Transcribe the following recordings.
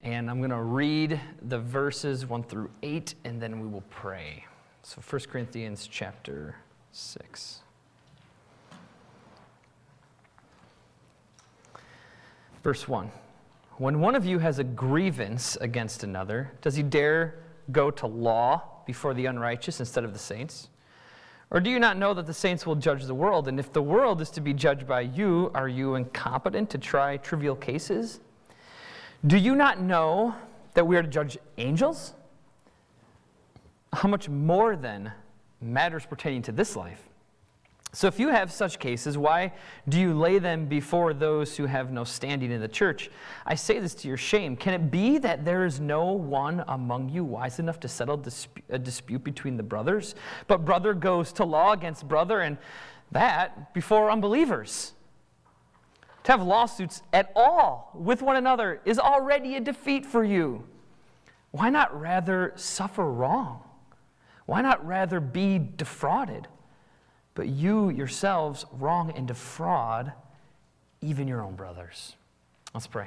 And I'm going to read the verses 1 through 8, and then we will pray. So 1 Corinthians chapter 6. Verse 1. When one of you has a grievance against another, does he dare go to law before the unrighteous instead of the saints? Or do you not know that the saints will judge the world? And if the world is to be judged by you, are you incompetent to try trivial cases? Do you not know that we are to judge angels? How much more, then, matters pertaining to this life? So if you have such cases, why do you lay them before those who have no standing in the church? I say this to your shame. Can it be that there is no one among you wise enough to settle a dispute between the brothers? But brother goes to law against brother, and that before unbelievers. To have lawsuits at all with one another is already a defeat for you. Why not rather suffer wrong? Why not rather be defrauded? But you yourselves wrong and defraud even your own brothers. Let's pray.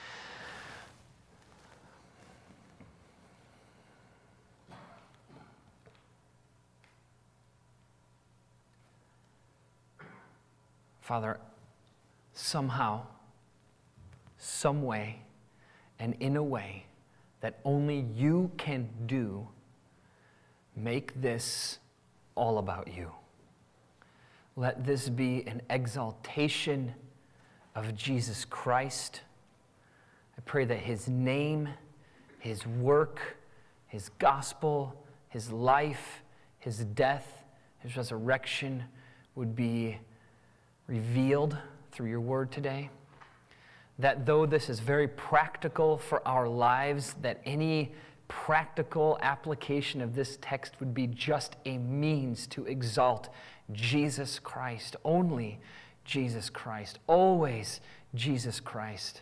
Father, somehow, some way, and in a way that only you can do, make this all about you. Let this be an exaltation of Jesus Christ. I pray that his name, his work, his gospel, his life, his death, his resurrection would be revealed through your word today. That though this is very practical for our lives, that any practical application of this text would be just a means to exalt Jesus Christ, only Jesus Christ, always Jesus Christ.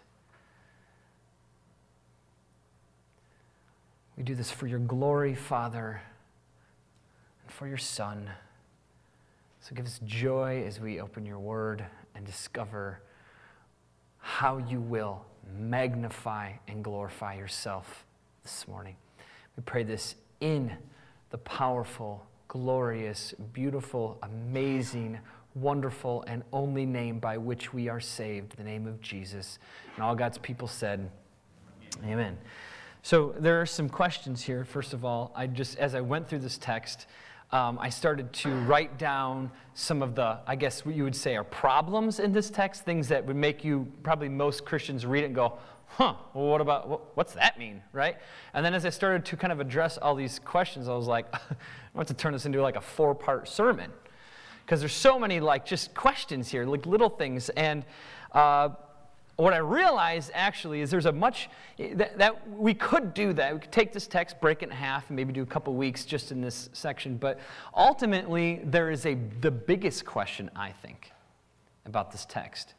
We do this for your glory, Father, and for your Son. So give us joy as we open your word and discover how you will magnify and glorify yourself this morning. We pray this in the powerful, glorious, beautiful, amazing, wonderful, and only name by which we are saved, the name of Jesus. And all God's people said, Amen. So there are some questions here. First of all, as I went through this text, I started to write down some of the, I guess what you would say are problems in this text, things that would make you, probably most Christians read it and go, well, what's that mean, right? And then as I started to kind of address all these questions, I was like, I want to turn this into like a 4-part sermon. Because there's so many like just questions here, like little things. And what I realized actually is there's a much, that we could do that. We could take this text, break it in half, and maybe do a couple weeks just in this section. But ultimately, there is the biggest question, I think, about this text.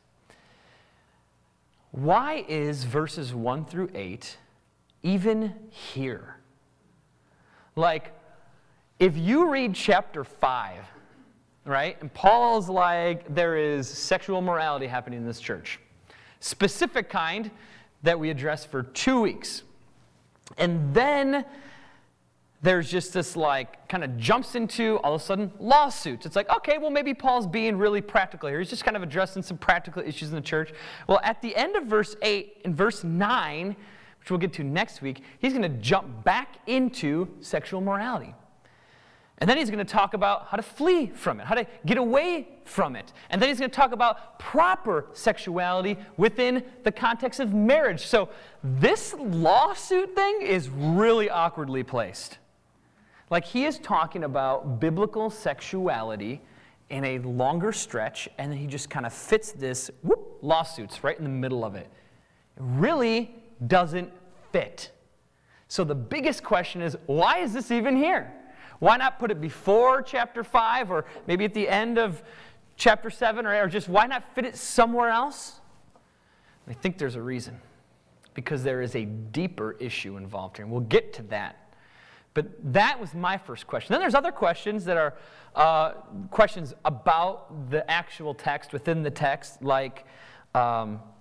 Why is verses 1 through 8 even here? Like, if you read chapter 5, right, and Paul's like, there is sexual morality happening in this church. Specific kind that we address for 2 weeks. And then there's just this like kind of jumps into all of a sudden lawsuits. It's like, okay, well maybe Paul's being really practical here. He's just kind of addressing some practical issues in the church. Well, at the end of verse 8 and verse 9, which we'll get to next week, he's going to jump back into sexual morality. And then he's going to talk about how to flee from it, how to get away from it. And then he's going to talk about proper sexuality within the context of marriage. So this lawsuit thing is really awkwardly placed. Like he is talking about biblical sexuality in a longer stretch, and then he just kind of fits this lawsuits right in the middle of it. It really doesn't fit. So the biggest question is, why is this even here? Why not put it before chapter 5 or maybe at the end of chapter 7 or just why not fit it somewhere else? I think there's a reason. Because there is a deeper issue involved here, and we'll get to that. But that was my first question. Then there's other questions that are questions about the actual text, within the text, like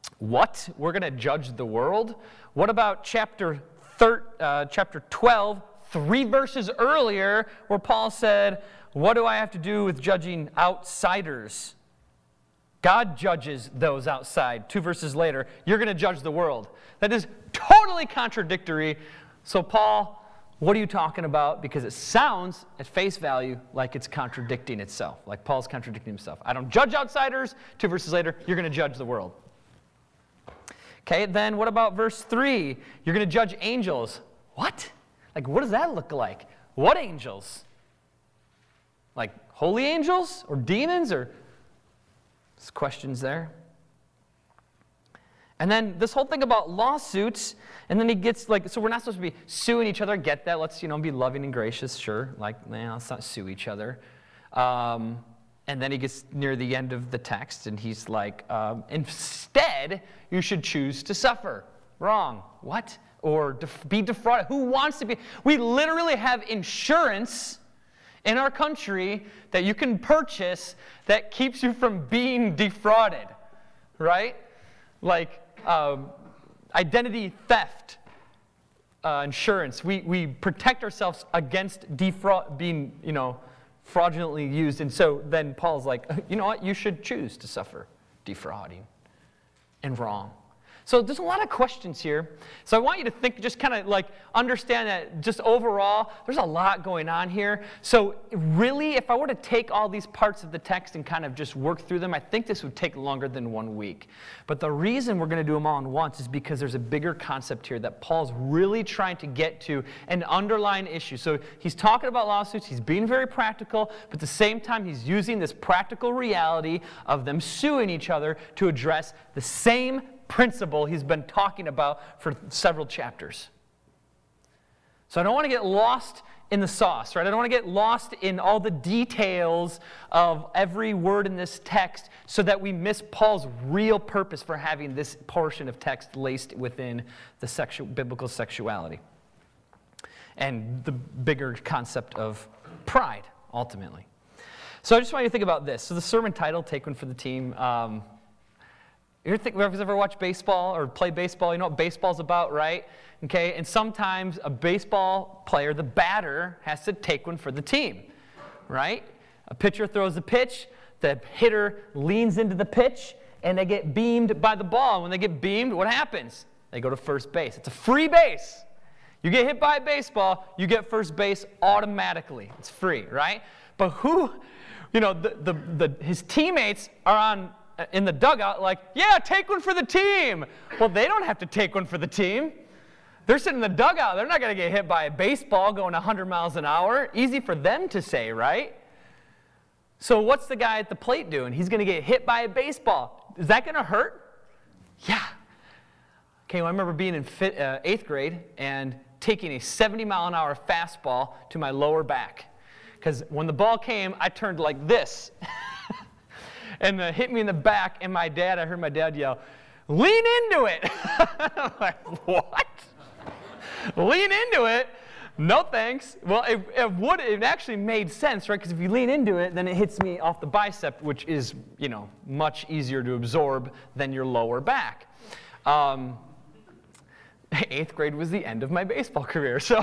What? We're going to judge the world? What about chapter 12, 3 verses earlier, where Paul said, what do I have to do with judging outsiders? God judges those outside. 2 verses later, you're going to judge the world. That is totally contradictory. So Paul, what are you talking about? Because it sounds, at face value, like it's contradicting itself, like Paul's contradicting himself. I don't judge outsiders. 2 verses later, you're going to judge the world. Okay, then what about verse 3? You're going to judge angels. What? Like, what does that look like? What angels? Like holy angels or demons or there's questions there. And then this whole thing about lawsuits, and then he gets like, so we're not supposed to be suing each other. Get that? Let's, be loving and gracious, sure. Like, let's not sue each other. And then he gets near the end of the text, and he's like, instead, you should choose to suffer. Wrong. What? Or be defrauded. Who wants to be? We literally have insurance in our country that you can purchase that keeps you from being defrauded, right? Like identity theft insurance. We protect ourselves against being, fraudulently used. And so then Paul's like, you know what? You should choose to suffer defrauding and wrong. So there's a lot of questions here. So I want you to think, just kind of like understand that just overall, there's a lot going on here. So really, if I were to take all these parts of the text and kind of just work through them, I think this would take longer than 1 week. But the reason we're going to do them all at once is because there's a bigger concept here that Paul's really trying to get to, an underlying issue. So he's talking about lawsuits, he's being very practical, but at the same time, he's using this practical reality of them suing each other to address the same principle he's been talking about for several chapters. So I don't want to get lost in the sauce, right? I don't want to get lost in all the details of every word in this text so that we miss Paul's real purpose for having this portion of text laced within the biblical sexuality and the bigger concept of pride, ultimately. So I just want you to think about this. So the sermon title, Take One for the Team. Whoever's ever watched baseball or played baseball, you know what baseball's about, right? Okay, and sometimes a baseball player, the batter, has to take one for the team, right? A pitcher throws a pitch, the hitter leans into the pitch, and they get beamed by the ball. And when they get beamed, what happens? They go to first base. It's a free base. You get hit by a baseball, you get first base automatically. It's free, right? But his teammates are in the dugout like, yeah, take one for the team. Well, they don't have to take one for the team. They're sitting in the dugout. They're not going to get hit by a baseball going 100 miles an hour. Easy for them to say, right? So what's the guy at the plate doing? He's going to get hit by a baseball. Is that going to hurt? Yeah. Okay, well, I remember being in 8th grade and taking a 70-mile-an-hour fastball to my lower back. Because when the ball came, I turned like this. And it hit me in the back, and I heard my dad yell, lean into it. I'm like, what? Lean into it? No thanks. Well, it actually made sense, right? Because if you lean into it, then it hits me off the bicep, which is, much easier to absorb than your lower back. 8th grade was the end of my baseball career, so...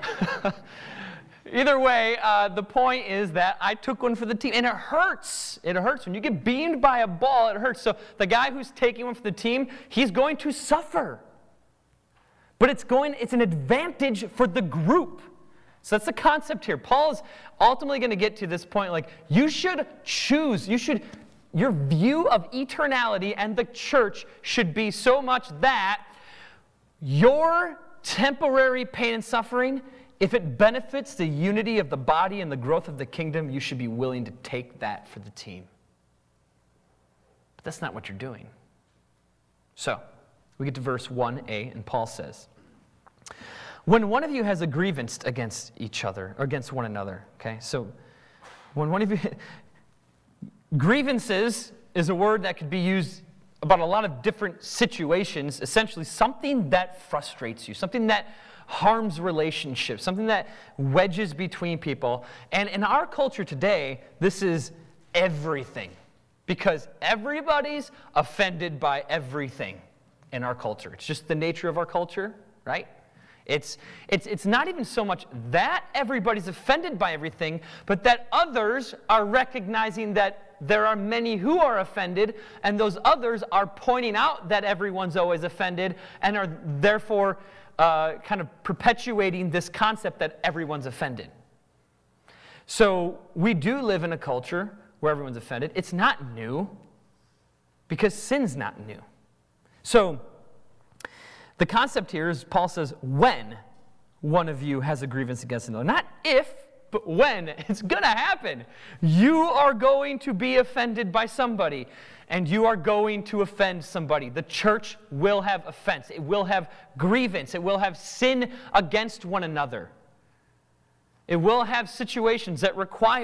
Either way, the point is that I took one for the team, and it hurts. It hurts. When you get beamed by a ball, it hurts. So the guy who's taking one for the team, he's going to suffer. But it's an advantage for the group. So that's the concept here. Paul is ultimately going to get to this point, like, you should choose. Your view of eternality and the church should be so much that your temporary pain and suffering, if it benefits the unity of the body and the growth of the kingdom, you should be willing to take that for the team. But that's not what you're doing. So, we get to verse 1a, and Paul says, when one of you has a grievance against each other, or against one another, okay? So, when one of you... grievances is a word that could be used about a lot of different situations, essentially something that frustrates you, something that harms relationships, something that wedges between people. And in our culture today, this is everything. Because everybody's offended by everything in our culture. It's just the nature of our culture, right? It's not even so much that everybody's offended by everything, but that others are recognizing that there are many who are offended, and those others are pointing out that everyone's always offended, and are therefore kind of perpetuating this concept that everyone's offended. So we do live in a culture where everyone's offended. It's not new, because sin's not new. So the concept here is Paul says when one of you has a grievance against another. Not if, but when. It's going to happen. You are going to be offended by somebody, and you are going to offend somebody. The church will have offense. It will have grievance. It will have sin against one another. It will have situations that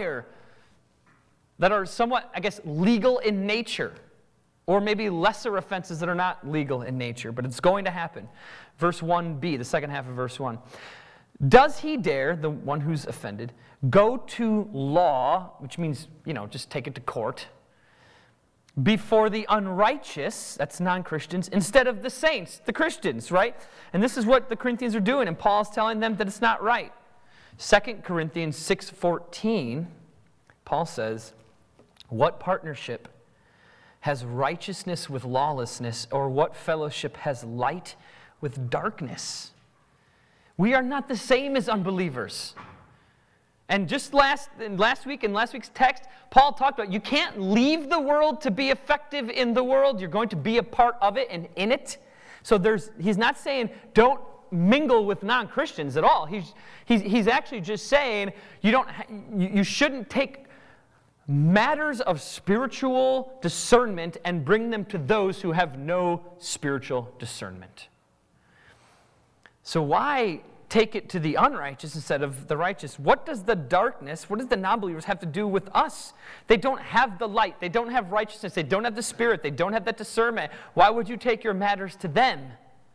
are somewhat, I guess, legal in nature, or maybe lesser offenses that are not legal in nature, but it's going to happen. Verse 1b, the second half of verse 1. Does he dare, the one who's offended, go to law, which means, just take it to court, before the unrighteous, that's non-Christians, instead of the saints, the Christians, right? And this is what the Corinthians are doing, and Paul's telling them that it's not right. 2 Corinthians 6:14, Paul says, what partnership has righteousness with lawlessness, or what fellowship has light with darkness? We are not the same as unbelievers. And just last week's text, Paul talked about you can't leave the world to be effective in the world. You're going to be a part of it and in it. So he's not saying don't mingle with non-Christians at all. He's actually just saying you shouldn't take matters of spiritual discernment and bring them to those who have no spiritual discernment. So why take it to the unrighteous instead of the righteous? What does the non-believers have to do with us? They don't have the light. They don't have righteousness. They don't have the Spirit. They don't have that discernment. Why would you take your matters to them?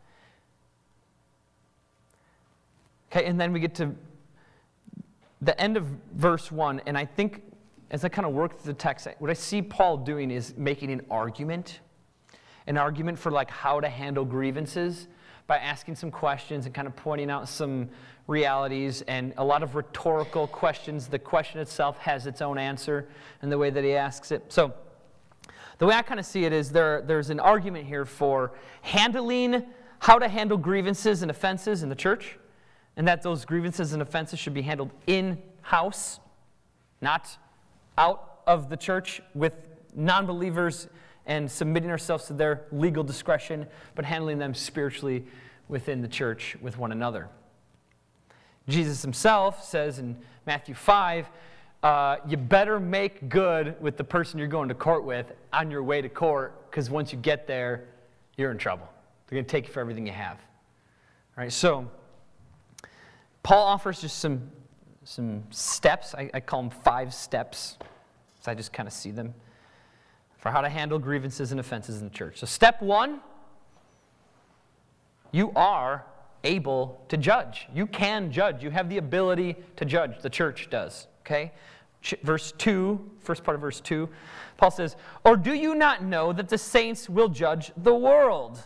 Okay, and then we get to the end of verse 1, and I think as I kind of work through the text, what I see Paul doing is making an argument for like how to handle grievances by asking some questions and kind of pointing out some realities and a lot of rhetorical questions. The question itself has its own answer in the way that he asks it. So the way I kind of see it is there's an argument here for how to handle grievances and offenses in the church, and that those grievances and offenses should be handled in-house, not out of the church with non-believers and submitting ourselves to their legal discretion, but handling them spiritually within the church with one another. Jesus himself says in Matthew 5, you better make good with the person you're going to court with on your way to court, because once you get there, you're in trouble. They're going to take you for everything you have. All right, so Paul offers just some steps. I call them 5 steps, so I just kind of see them, for how to handle grievances and offenses in the church. So step 1, you are able to judge. You can judge. You have the ability to judge. The church does, okay? Verse 2, first part of verse 2, Paul says, or do you not know that the saints will judge the world?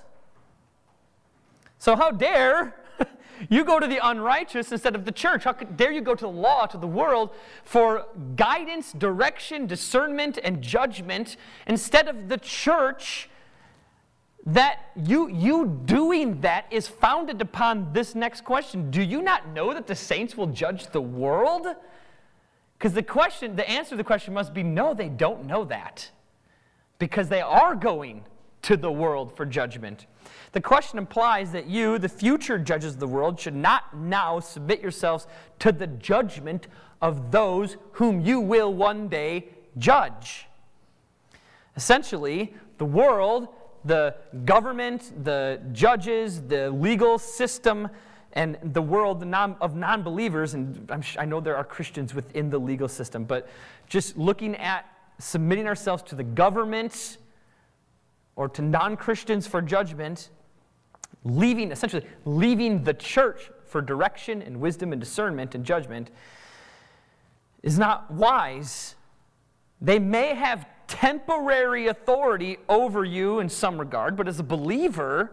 So how dare you go to the unrighteous instead of the church? How dare you go to the law, to the world, for guidance, direction, discernment, and judgment instead of the church? That you doing that is founded upon this next question. Do you not know that the saints will judge the world? Because the answer to the question must be no, they don't know that. Because they are going to the world for judgment. The question implies that you, the future judges of the world, should not now submit yourselves to the judgment of those whom you will one day judge. Essentially, the world, the government, the judges, the legal system, and the world of non-believers, and I know there are Christians within the legal system, but just looking at submitting ourselves to the government or to non-Christians for judgment, essentially leaving the church for direction and wisdom and discernment and judgment, is not wise. They may have temporary authority over you in some regard, but as a believer,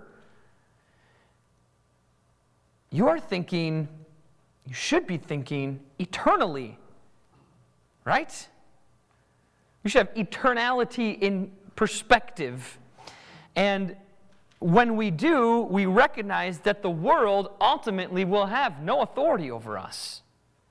you should be thinking eternally, right? You should have eternality in perspective. And when we do, we recognize that the world ultimately will have no authority over us.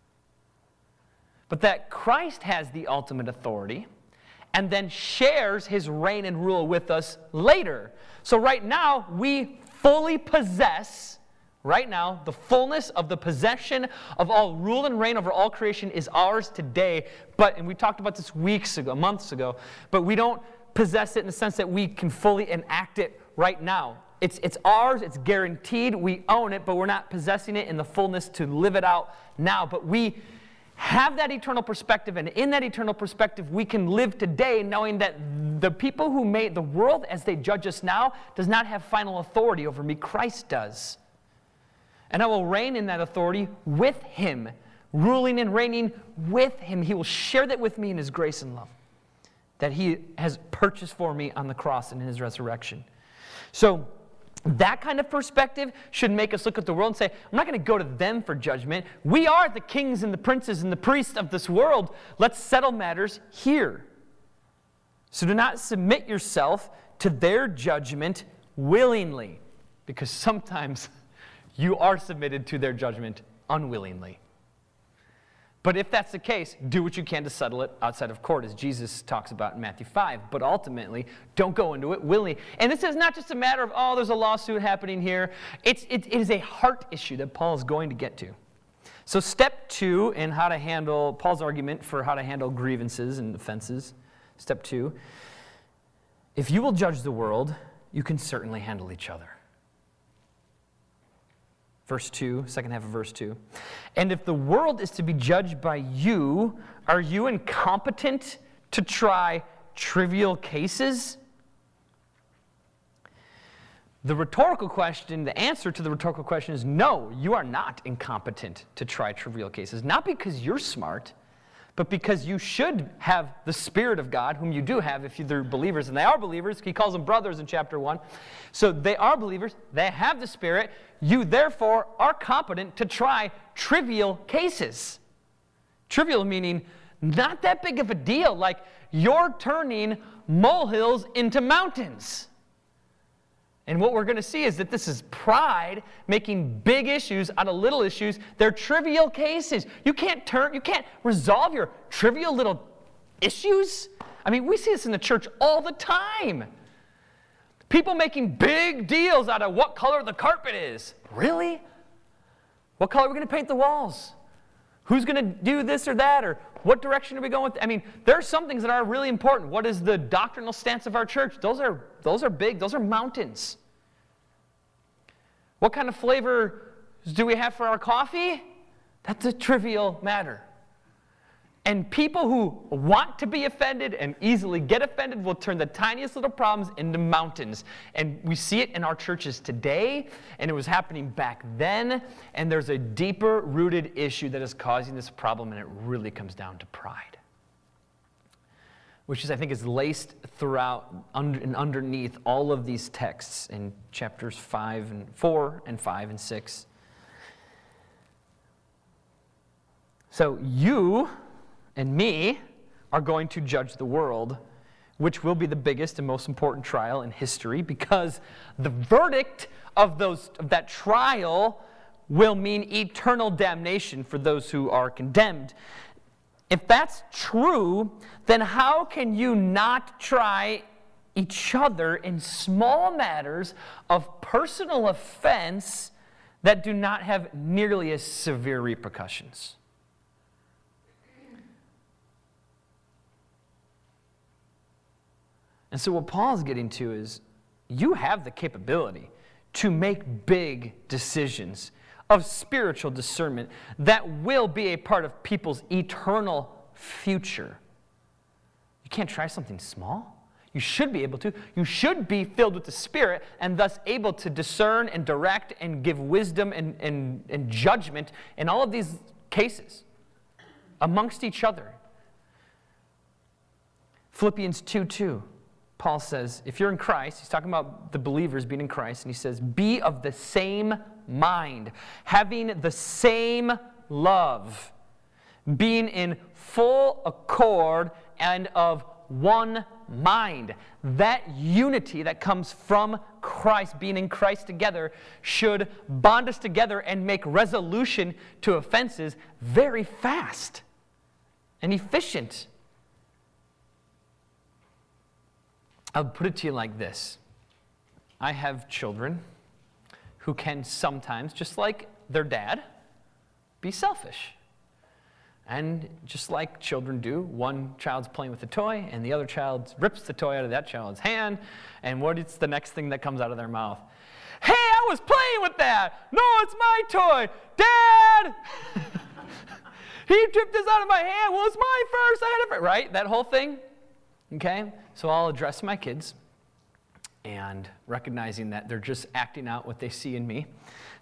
But that Christ has the ultimate authority and then shares his reign and rule with us later. So right now, we fully possess, the fullness of the possession of all rule and reign over all creation is ours today. And we talked about this months ago, but we don't possess it in the sense that we can fully enact it right now. It's ours, it's guaranteed, we own it, but we're not possessing it in the fullness to live it out now. But we have that eternal perspective, and in that eternal perspective, we can live today knowing that the people who made the world as they judge us now does not have final authority over me. Christ does. And I will reign in that authority with him, ruling and reigning with him. He will share that with me in his grace and love that he has purchased for me on the cross and in his resurrection. So that kind of perspective should make us look at the world and say, I'm not going to go to them for judgment. We are the kings and the princes and the priests of this world. Let's settle matters here. So do not submit yourself to their judgment willingly, because sometimes you are submitted to their judgment unwillingly. But if that's the case, do what you can to settle it outside of court, as Jesus talks about in Matthew 5. But ultimately, don't go into it willingly. And this is not just a matter of, there's a lawsuit happening here. It is a heart issue that Paul is going to get to. So step 2 in how to handle, Paul's argument for how to handle grievances and offenses. Step 2, if you will judge the world, you can certainly handle each other. Verse 2, second half of verse 2. And if the world is to be judged by you, are you incompetent to try trivial cases? The answer to the rhetorical question is no, you are not incompetent to try trivial cases. Not because you're smart, but because you should have the Spirit of God, whom you do have if you're believers. And they are believers. He calls them brothers in chapter 1. So they are believers. They have the Spirit. You, therefore, are competent to try trivial cases. Trivial meaning not that big of a deal, like you're turning molehills into mountains. And what we're going to see is that this is pride making big issues out of little issues. They're trivial cases. You can't resolve your trivial little issues. I mean, we see this in the church all the time. People making big deals out of what color the carpet is. Really? What color are we going to paint the walls? Who's going to do this or that? Or what direction are we going with? I mean, there are some things that are really important. What is the doctrinal stance of our church? Those are big. Those are mountains. What kind of flavor do we have for our coffee? That's a trivial matter. And people who want to be offended and easily get offended will turn the tiniest little problems into mountains. And we see it in our churches today, and it was happening back then. And there's a deeper rooted issue that is causing this problem, and it really comes down to pride, which I think is laced throughout and underneath all of these texts in chapters 4 and 5 and 6. So you and me are going to judge the world, which will be the biggest and most important trial in history, because the verdict of that trial will mean eternal damnation for those who are condemned. If that's true, then how can you not try each other in small matters of personal offense that do not have nearly as severe repercussions? And so what Paul's getting to is, you have the capability to make big decisions of spiritual discernment that will be a part of people's eternal future. You can't try something small. You should be able to. You should be filled with the Spirit and thus able to discern and direct and give wisdom and judgment in all of these cases amongst each other. Philippians 2:2, Paul says, if you're in Christ, he's talking about the believers being in Christ, and he says, be of the same mind, having the same love, being in full accord and of one mind. That unity that comes from Christ, being in Christ together, should bond us together and make resolution to offenses very fast and efficient. I'll put it to you like this. I have children who can sometimes, just like their dad, be selfish. And just like children do, one child's playing with a toy, and the other child rips the toy out of that child's hand, and what's the next thing that comes out of their mouth? Hey, I was playing with that! No, it's my toy! Dad! He ripped this out of my hand! Well, it's mine first! I had it first! Right? That whole thing? Okay? So I'll address my kids, and recognizing that they're just acting out what they see in me.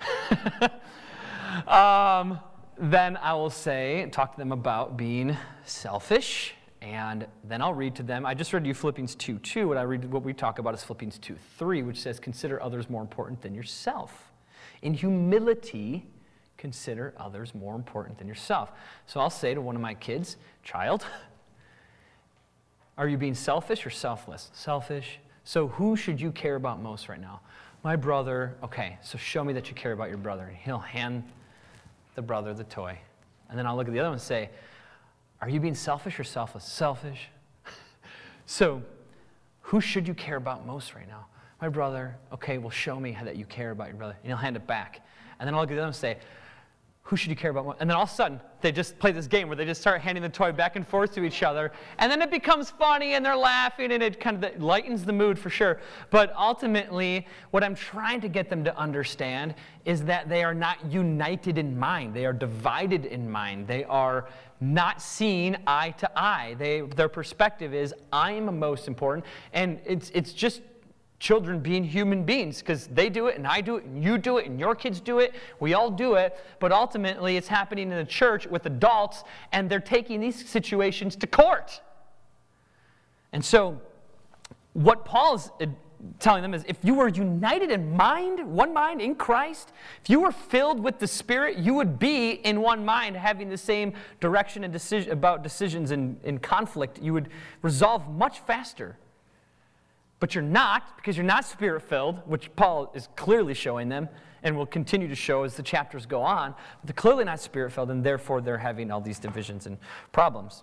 Then I will talk to them about being selfish, and then I'll read to them. I just read you Philippians 2:2. What we talk about is Philippians 2:3, which says, consider others more important than yourself. In humility, consider others more important than yourself. So I'll say to one of my kids, child, are you being selfish or selfless? Selfish. So who should you care about most right now? My brother. Okay, so show me that you care about your brother. And he'll hand the brother the toy. And then I'll look at the other one and say, are you being selfish or selfless? Selfish. So who should you care about most right now? My brother. Okay, well, show me that you care about your brother. And he'll hand it back. And then I'll look at the other one and say, who should you care about more? And then all of a sudden, they just play this game where they just start handing the toy back and forth to each other. And then it becomes funny, and they're laughing, and it kind of lightens the mood for sure. But ultimately, what I'm trying to get them to understand is that they are not united in mind. They are divided in mind. They are not seeing eye to eye. Their perspective is, I'm most important. And it's just children being human beings, because they do it, and I do it, and you do it, and your kids do it. We all do it, but ultimately it's happening in the church with adults, and they're taking these situations to court. And so what Paul is telling them is, if you were united in mind, one mind in Christ, if you were filled with the Spirit, you would be in one mind, having the same direction and decision about decisions in conflict. You would resolve much faster. But you're not, because you're not Spirit-filled, which Paul is clearly showing them, and will continue to show as the chapters go on. But they're clearly not Spirit-filled, and therefore they're having all these divisions and problems.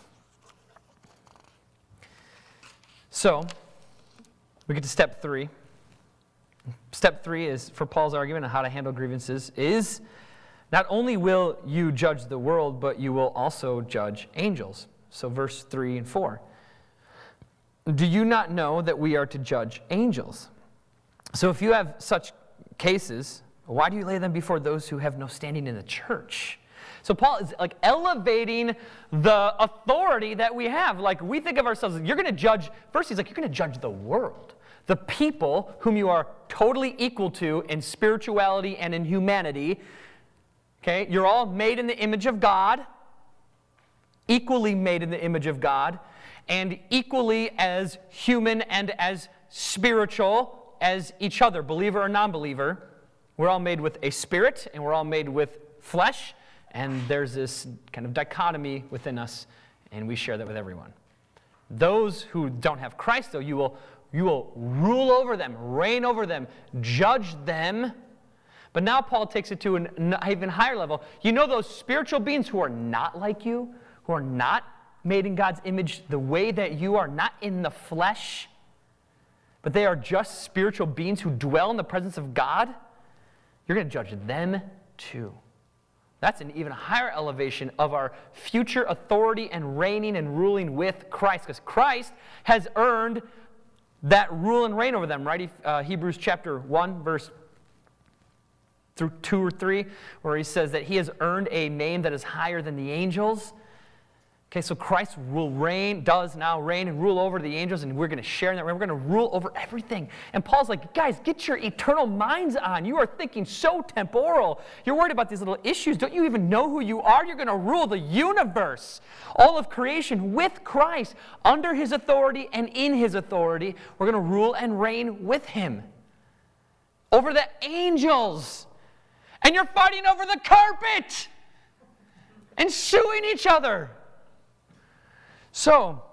So, we get to step 3. Step 3 is, for Paul's argument on how to handle grievances, is not only will you judge the world, but you will also judge angels. So verse 3 and 4. Do you not know that we are to judge angels? So if you have such cases, why do you lay them before those who have no standing in the church? So Paul is like elevating the authority that we have. Like we think of ourselves, you're going to judge, first he's like, you're going to judge the world. The people whom you are totally equal to in spirituality and in humanity. Okay, you're all made in the image of God, equally made in the image of God, and equally as human and as spiritual as each other, believer or non-believer. We're all made with a spirit, and we're all made with flesh, and there's this kind of dichotomy within us, and we share that with everyone. Those who don't have Christ, though, you will rule over them, reign over them, judge them. But now Paul takes it to an even higher level. You know those spiritual beings who are not like you, who are not made in God's image the way that you are, not in the flesh, but they are just spiritual beings who dwell in the presence of God? You're going to judge them too. That's an even higher elevation of our future authority and reigning and ruling with Christ, because Christ has earned that rule and reign over them, right? Hebrews chapter 1, verse through 2 or 3, where he says that he has earned a name that is higher than the angels. Okay, so Christ will reign, does now reign and rule over the angels, and we're going to share in that reign. We're going to rule over everything. And Paul's like, guys, get your eternal minds on. You are thinking so temporal. You're worried about these little issues. Don't you even know who you are? You're going to rule the universe, all of creation with Christ, under his authority and in his authority. We're going to rule and reign with him over the angels. And you're fighting over the carpet and suing each other. So,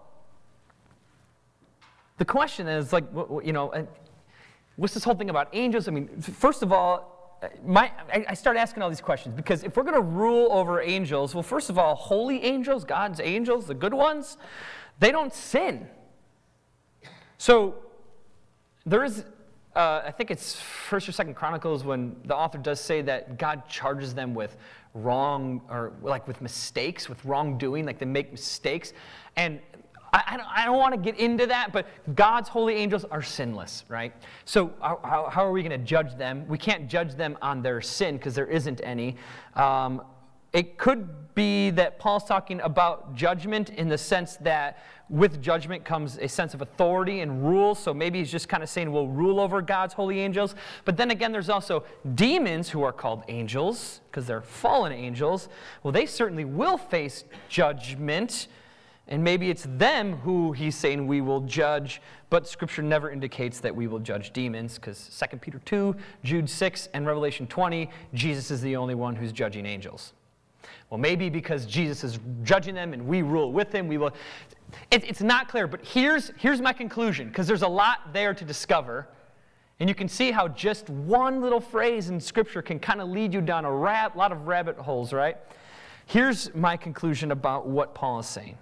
the question is, like, you know, what's this whole thing about angels? I mean, first of all, I start asking all these questions because if we're going to rule over angels, well, first of all, holy angels, God's angels, the good ones, they don't sin. So, there is, I think it's 1st or 2nd Chronicles when the author does say that God charges them with wrong, or like with mistakes, with wrongdoing, like they make mistakes. And I don't want to get into that, but God's holy angels are sinless, right? So how are we going to judge them? We can't judge them on their sin because there isn't any. It could be that Paul's talking about judgment in the sense that with judgment comes a sense of authority and rule. So maybe he's just kind of saying we'll rule over God's holy angels. But then again, there's also demons who are called angels because they're fallen angels. Well, they certainly will face judgment. And maybe it's them who he's saying we will judge. But Scripture never indicates that we will judge demons because 2 Peter 2, Jude 6, and Revelation 20, Jesus is the only one who's judging angels. Well, maybe because Jesus is judging them and we rule with him, we will. It's not clear, but here's my conclusion, because there's a lot there to discover. And you can see how just one little phrase in Scripture can kind of lead you down a lot of rabbit holes, right? Here's my conclusion about what Paul is saying.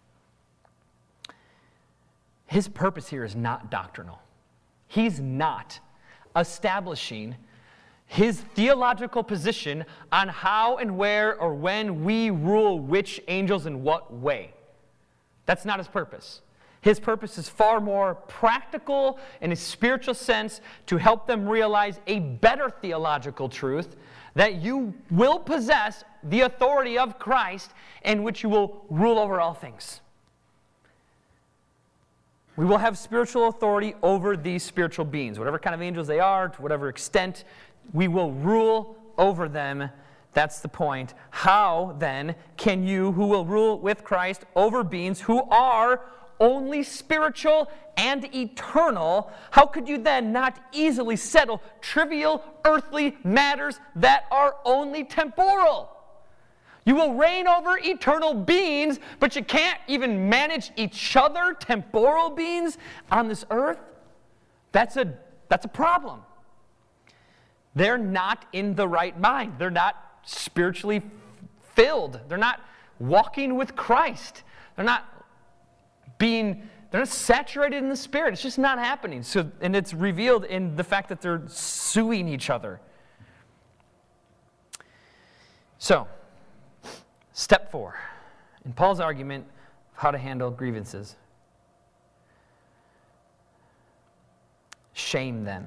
His purpose here is not doctrinal. He's not establishing his theological position on how and where or when we rule which angels in what way. That's not his purpose. His purpose is far more practical in a spiritual sense to help them realize a better theological truth, that you will possess the authority of Christ in which you will rule over all things. We will have spiritual authority over these spiritual beings, whatever kind of angels they are, to whatever extent, we will rule over them. That's the point. How, then, can you, who will rule with Christ over beings who are only spiritual and eternal, how could you then not easily settle trivial earthly matters that are only temporal? You will reign over eternal beings, but you can't even manage each other, temporal beings, on this earth? That's a problem. They're not in the right mind. They're not spiritually filled. They're not walking with Christ. They're not saturated in the Spirit. It's just not happening. So, and it's revealed in the fact that they're suing each other. So, step 4, in Paul's argument of how to handle grievances. Shame them.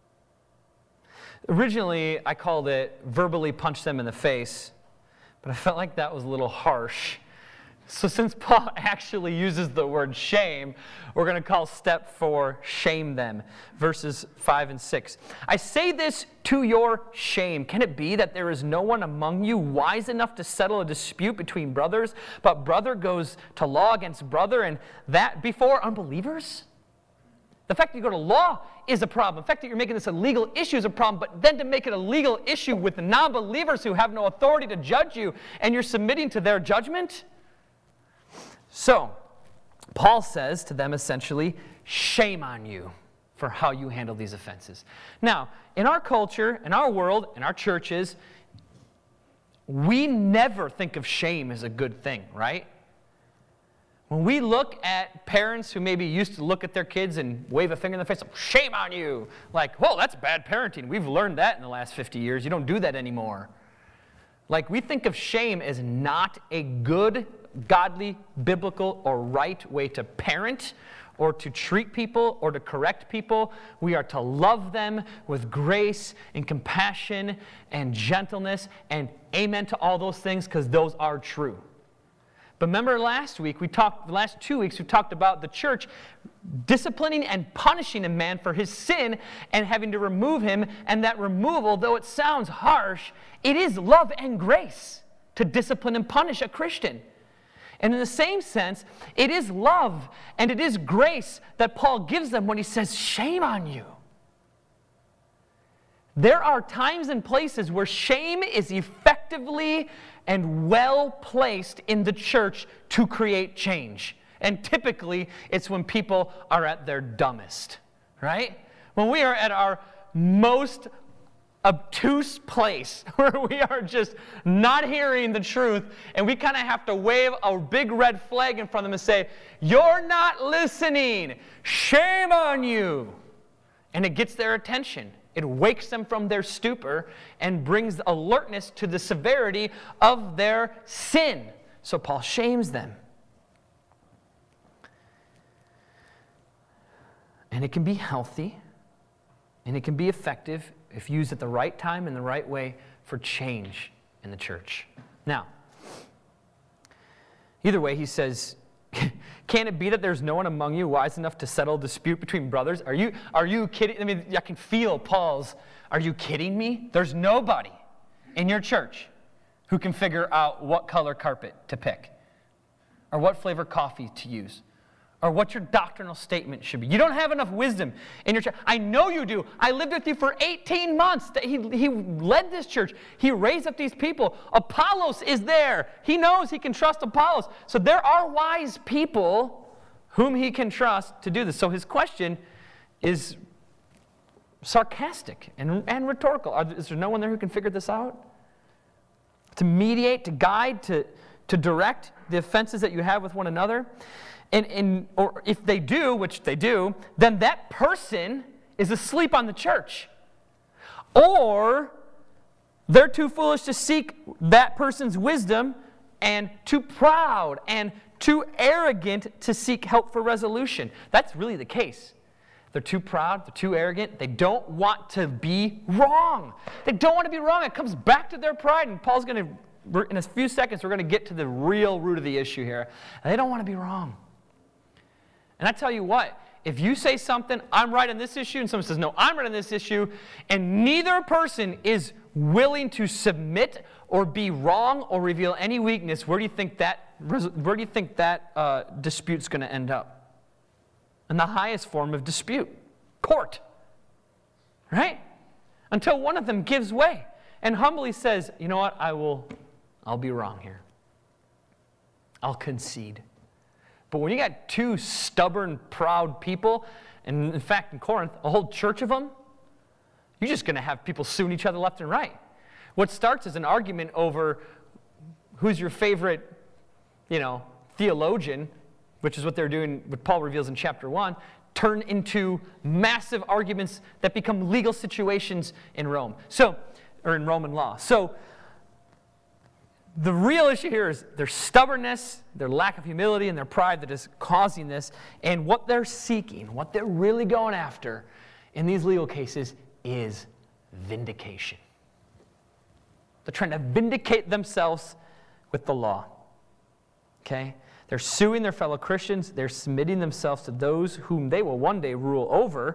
Originally, I called it verbally punch them in the face, but I felt like that was a little harsh. So since Paul actually uses the word shame, we're going to call step 4, shame them, verses 5 and 6. I say this to your shame. Can it be that there is no one among you wise enough to settle a dispute between brothers, but brother goes to law against brother, and that before unbelievers? The fact that you go to law is a problem. The fact that you're making this a legal issue is a problem, but then to make it a legal issue with the non-believers who have no authority to judge you, and you're submitting to their judgment? So, Paul says to them essentially, shame on you for how you handle these offenses. Now, in our culture, in our world, in our churches, we never think of shame as a good thing, right? When we look at parents who maybe used to look at their kids and wave a finger in their face, shame on you. Like, whoa, that's bad parenting. We've learned that in the last 50 years. You don't do that anymore. Like, we think of shame as not a good, godly, biblical, or right way to parent or to treat people or to correct people. We are to love them with grace and compassion and gentleness, and amen to all those things because those are true. But remember the last 2 weeks, we talked about the church disciplining and punishing a man for his sin and having to remove him. And that removal, though it sounds harsh, it is love and grace to discipline and punish a Christian. And in the same sense, it is love and it is grace that Paul gives them when he says, shame on you. There are times and places where shame is effectively and well placed in the church to create change. And typically, it's when people are at their dumbest, right? When we are at our most obtuse place, where we are just not hearing the truth, and we kind of have to wave a big red flag in front of them and say, you're not listening, shame on you. And it gets their attention. It wakes them from their stupor and brings alertness to the severity of their sin. So Paul shames them. And it can be healthy, and it can be effective if used at the right time and the right way for change in the church. Now, either way, he says, can it be that there's no one among you wise enough to settle a dispute between brothers? Are you kidding? I mean, I can feel Paul's, are you kidding me? There's nobody in your church who can figure out what color carpet to pick, or what flavor coffee to use, or what your doctrinal statement should be. You don't have enough wisdom in your church. I know you do. I lived with you for 18 months. He led this church. He raised up these people. Apollos is there. He knows he can trust Apollos. So there are wise people whom he can trust to do this. So his question is sarcastic and rhetorical. Is there no one there who can figure this out? To mediate, to guide, to direct the offenses that you have with one another? Or if they do, which they do, then that person is asleep on the church. Or they're too foolish to seek that person's wisdom and too proud and too arrogant to seek help for resolution. That's really the case. They're too proud, they're too arrogant, they don't want to be wrong. They don't want to be wrong. It comes back to their pride, and Paul's going to, in a few seconds, we're going to get to the real root of the issue here. They don't want to be wrong. And I tell you what, if you say something, I'm right on this issue, and someone says, no, I'm right on this issue, and neither person is willing to submit or be wrong or reveal any weakness, where do you think that dispute's going to end up? In the highest form of dispute, court, right? Until one of them gives way and humbly says, you know what, I'll be wrong here. I'll concede. But when you got two stubborn, proud people, and in fact in Corinth, a whole church of them, you're just going to have people suing each other left and right. What starts as an argument over who's your favorite, theologian, which is what they're doing, what Paul reveals in chapter 1, turn into massive arguments that become legal situations in Rome. Or in Roman law. So the real issue here is their stubbornness, their lack of humility, and their pride that is causing this. And what they're seeking, what they're really going after in these legal cases is vindication. They're trying to vindicate themselves with the law. Okay? They're suing their fellow Christians. They're submitting themselves to those whom they will one day rule over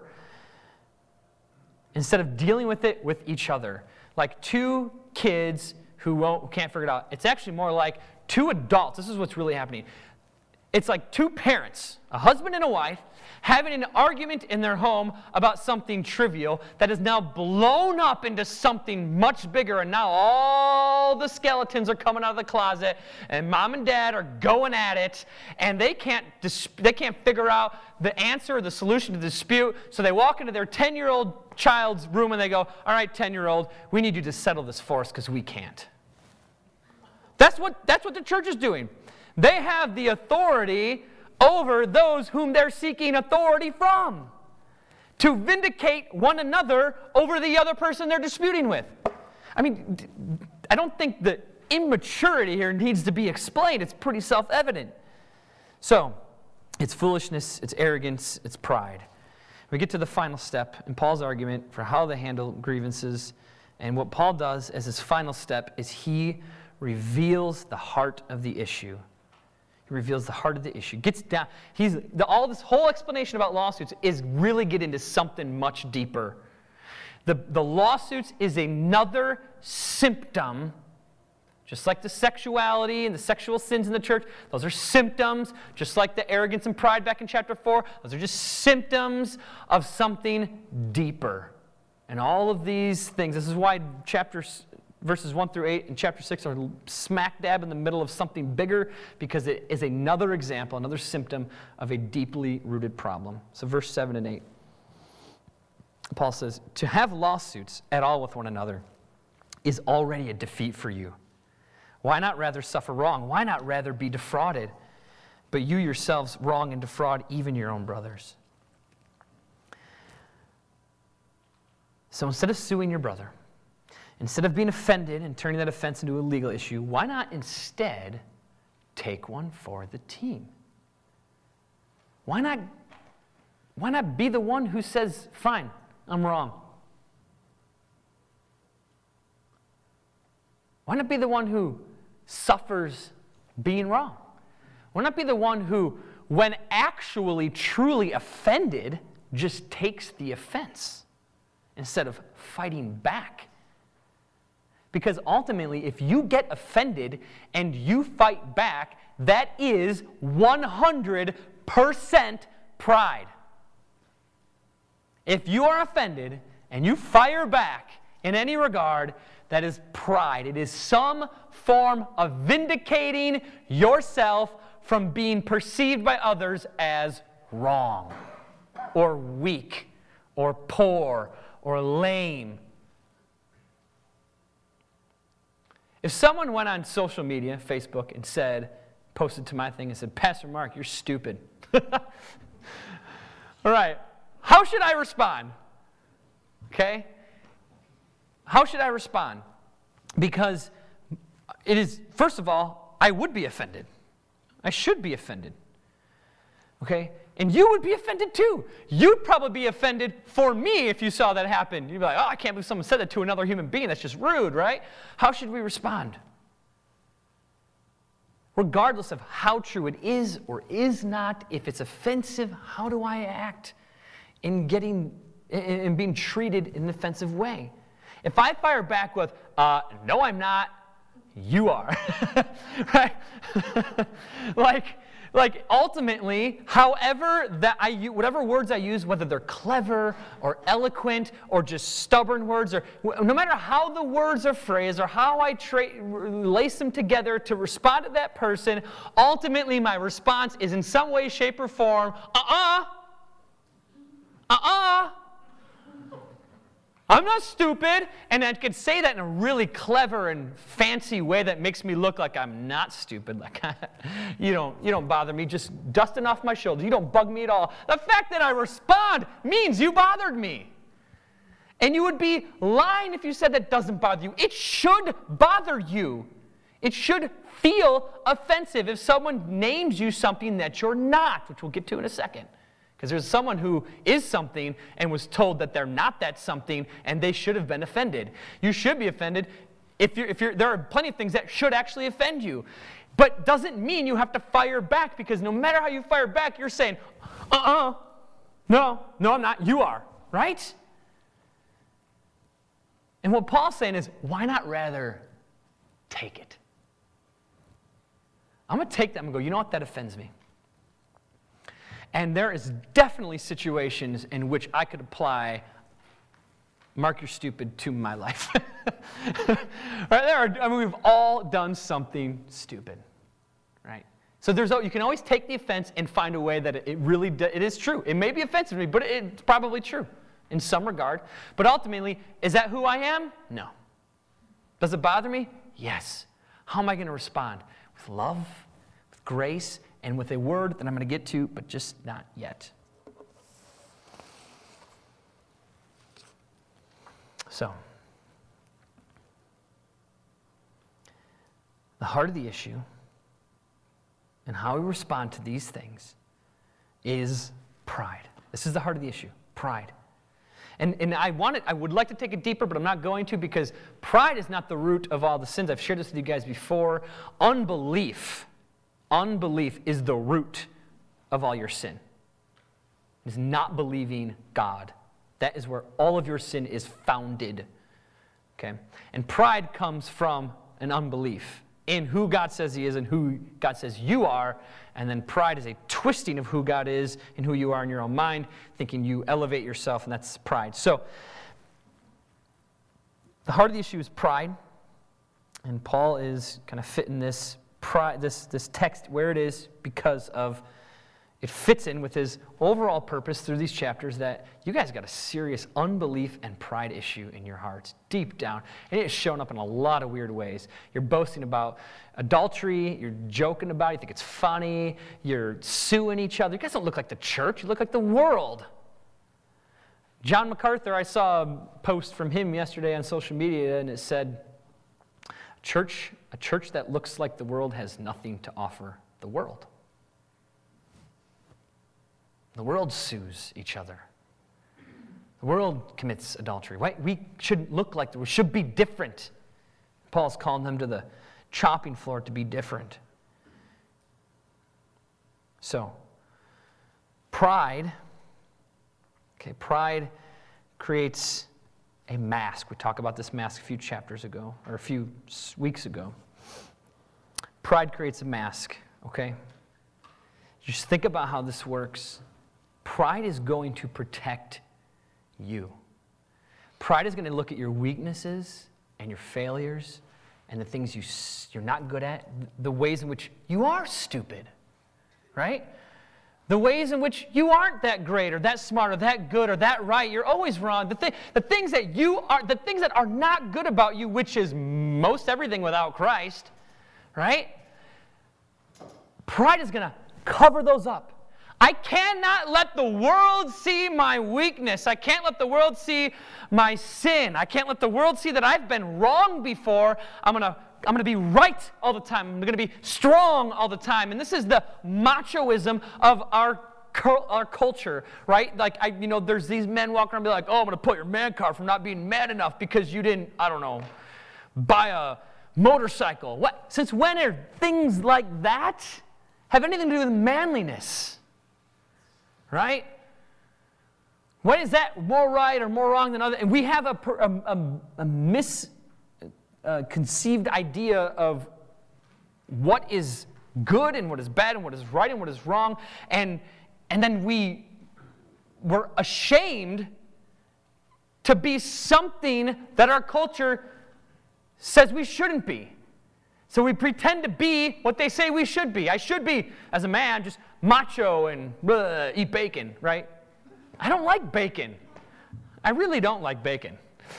instead of dealing with it with each other. Like two kids who can't figure it out. It's actually more like two adults. This is what's really happening. It's like two parents, a husband and a wife, having an argument in their home about something trivial that is now blown up into something much bigger, and now all the skeletons are coming out of the closet, and mom and dad are going at it, and they can't figure out the answer or the solution to the dispute, so they walk into their 10-year-old child's room and they go, all right, 10-year-old, we need you to settle this for us because we can't. That's what the church is doing. They have the authority over those whom they're seeking authority from to vindicate one another over the other person they're disputing with. I mean, I don't think the immaturity here needs to be explained. It's pretty self-evident. So, it's foolishness, it's arrogance, it's pride. We get to the final step in Paul's argument for how they handle grievances. And what Paul does as his final step is he reveals the heart of the issue. He reveals the heart of the issue. Gets down. All this whole explanation about lawsuits is really get into something much deeper. The lawsuits is another symptom, just like the sexuality and the sexual sins in the church. Those are symptoms, just like the arrogance and pride back in chapter 4. Those are just symptoms of something deeper. And all of these things, this is why verses 1 through 8 and chapter 6 are smack dab in the middle of something bigger, because it is another example, another symptom of a deeply rooted problem. So verse 7 and 8, Paul says, to have lawsuits at all with one another is already a defeat for you. Why not rather suffer wrong? Why not rather be defrauded? But you yourselves wrong and defraud even your own brothers. So instead of suing your brother, instead of being offended and turning that offense into a legal issue, why not instead take one for the team? Why not be the one who says, fine, I'm wrong? Why not be the one who suffers being wrong? Why not be the one who, when actually truly offended, just takes the offense instead of fighting back? Because ultimately, if you get offended and you fight back, that is 100% pride. If you are offended and you fire back in any regard, that is pride. It is some form of vindicating yourself from being perceived by others as wrong, or weak, or poor, or lame. If someone went on social media, Facebook, and posted to my thing and said, Pastor Mark, you're stupid. All right, how should I respond? Okay? How should I respond? Because it is, first of all, I would be offended. I should be offended. Okay? And you would be offended too. You'd probably be offended for me if you saw that happen. You'd be like, oh, I can't believe someone said that to another human being. That's just rude, right? How should we respond? Regardless of how true it is or is not, if it's offensive, how do I act in being treated in an offensive way? If I fire back with, no, I'm not, you are, right? Like ultimately, whatever words I use, whether they're clever or eloquent or just stubborn words, or no matter how the words are phrased or how I lace them together to respond to that person, ultimately my response is in some way, shape, or form, I'm not stupid, and I could say that in a really clever and fancy way that makes me look like I'm not stupid. Like, you don't bother me, just dusting off my shoulders. You don't bug me at all. The fact that I respond means you bothered me. And you would be lying if you said that doesn't bother you. It should bother you. It should feel offensive if someone names you something that you're not, which we'll get to in a second. Because there's someone who is something and was told that they're not that something, and they should have been offended. You should be offended if you're. There are plenty of things that should actually offend you, but doesn't mean you have to fire back. Because no matter how you fire back, you're saying, no, I'm not. You are, right? And what Paul's saying is, why not rather take it? I'm going to take that and go, you know what? That offends me. And there is definitely situations in which I could apply Mark, you're stupid to my life. Right? We've all done something stupid, right? So you can always take the offense and find a way that it is true. It may be offensive to me, but it's probably true in some regard. But ultimately, is that who I am? No. Does it bother me? Yes. How am I going to respond? With love, with grace, and with a word that I'm going to get to, but just not yet. So, the heart of the issue and how we respond to these things is pride. This is the heart of the issue, pride. And I would like to take it deeper, but I'm not going to, because pride is not the root of all the sins. I've shared this with you guys before. Unbelief Unbelief is the root of all your sin. It is not believing God. That is where all of your sin is founded. Okay? And pride comes from an unbelief in who God says He is and who God says you are. And then pride is a twisting of who God is and who you are in your own mind, thinking you elevate yourself, and that's pride. So, the heart of the issue is pride. And Paul is kind of fitting this pride, this text where it is because of it fits in with his overall purpose through these chapters that you guys got a serious unbelief and pride issue in your hearts deep down. And it's shown up in a lot of weird ways. You're boasting about adultery. You're joking about it. You think it's funny. You're suing each other. You guys don't look like the church. You look like the world. John MacArthur, I saw a post from him yesterday on social media, and it said, a church that looks like the world has nothing to offer the world. The world sues each other. The world commits adultery. Right? We shouldn't look like we should be different. Paul's calling them to the chopping floor to be different. So, pride creates a mask. We talked about this mask a few chapters ago, or a few weeks ago. Pride creates a mask, okay? Just think about how this works. Pride is going to protect you. Pride is going to look at your weaknesses and your failures and the things you're not good at, the ways in which you are stupid, right? The ways in which you aren't that great or that smart or that good or that right. You're always wrong. The things that are not good about you, which is most everything without Christ, right? Pride is going to cover those up. I cannot let the world see my weakness. I can't let the world see my sin. I can't let the world see that I've been wrong before. I'm going to be right all the time. I'm going to be strong all the time. And this is the machoism of our culture, right? Like, there's these men walking around and be like, oh, I'm going to put your man card for not being mad enough because you didn't, buy a motorcycle. What? Since when are things like that have anything to do with manliness? Right? When is that more right or more wrong than other? And we have a misconceived idea of what is good and what is bad and what is right and what is wrong. And then we're ashamed to be something that our culture says we shouldn't be. So we pretend to be what they say we should be. I should be, as a man, just macho and eat bacon, right? I don't like bacon. I really don't like bacon.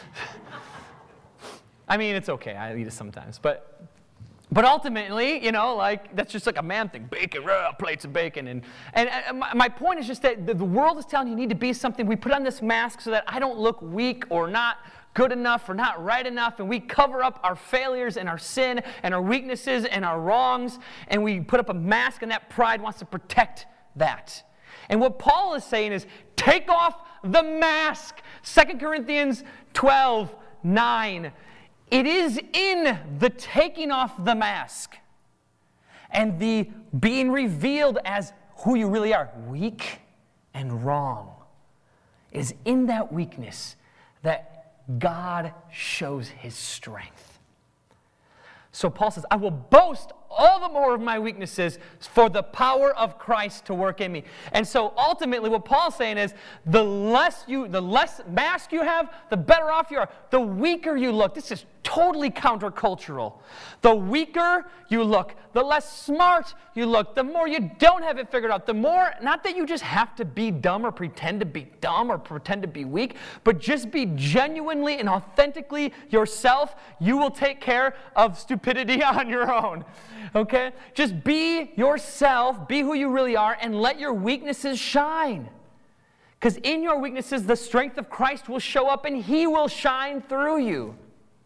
I mean, it's okay. I eat it sometimes. But ultimately, that's just like a man thing. Bacon, plates of bacon. And my point is just that the world is telling you need to be something. We put on this mask so that I don't look weak or not good enough or not right enough, and we cover up our failures and our sin and our weaknesses and our wrongs, and we put up a mask, and that pride wants to protect that. And what Paul is saying is, take off the mask. 2 Corinthians 12:9. It is in the taking off the mask and the being revealed as who you really are, weak and wrong. It is in that weakness that God shows His strength. So Paul says, I will boast all the more of my weaknesses for the power of Christ to work in me. And so ultimately what Paul's saying is, the less mask you have, the better off you are. The weaker you look. This is totally countercultural. The weaker you look, the less smart you look, the more you don't have it figured out, the more, not that you just have to be dumb or pretend to be dumb or pretend to be weak, but just be genuinely and authentically yourself. You will take care of stupidity on your own. Okay? Just be yourself, be who you really are, and let your weaknesses shine. Because in your weaknesses, the strength of Christ will show up and He will shine through you.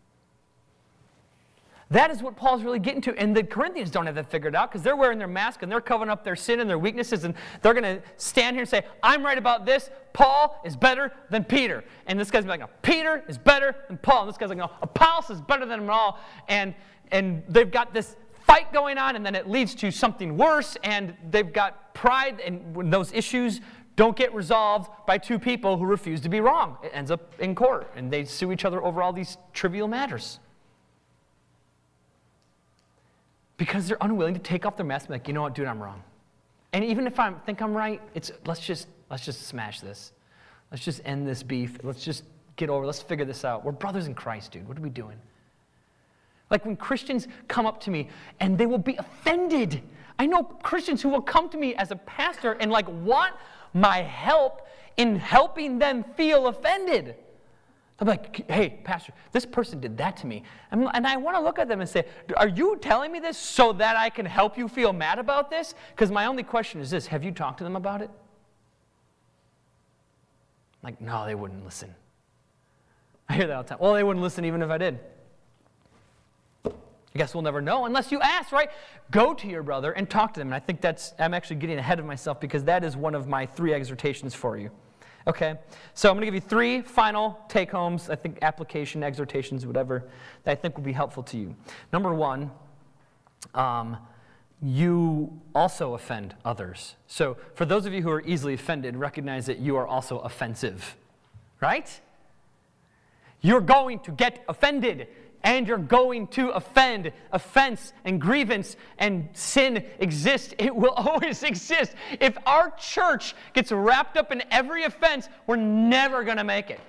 That is what Paul's really getting to. And the Corinthians don't have that figured out because they're wearing their mask and they're covering up their sin and their weaknesses, and they're going to stand here and say, I'm right about this. Paul is better than Peter. And this guy's like, no, Peter is better than Paul. And this guy's like, no, Apollos is better than them all. And they've got this fight going on, and then it leads to something worse, and they've got pride, and when those issues don't get resolved by two people who refuse to be wrong. It ends up in court, and they sue each other over all these trivial matters. Because they're unwilling to take off their mask and be like, you know what, dude, I'm wrong. And even if I think I'm right, let's just smash this. Let's just end this beef. Let's just get over. Let's figure this out. We're brothers in Christ, dude. What are we doing? Like when Christians come up to me and they will be offended. I know Christians who will come to me as a pastor and like want my help in helping them feel offended. I'm like, hey, pastor, this person did that to me. And I want to look at them and say, are you telling me this so that I can help you feel mad about this? Because my only question is this, have you talked to them about it? Like, no, they wouldn't listen. I hear that all the time. Well, they wouldn't listen even if I did. I guess we'll never know unless you ask, right? Go to your brother and talk to them. And I think I'm actually getting ahead of myself because that is one of my 3 exhortations for you. Okay, so I'm going to give you 3 final take-homes, I think application, exhortations, whatever, that I think will be helpful to you. Number 1, you also offend others. So for those of you who are easily offended, recognize that you are also offensive, right? You're going to get offended, and you're going to offend. Offense and grievance and sin exist. It will always exist. If our church gets wrapped up in every offense, we're never going to make it.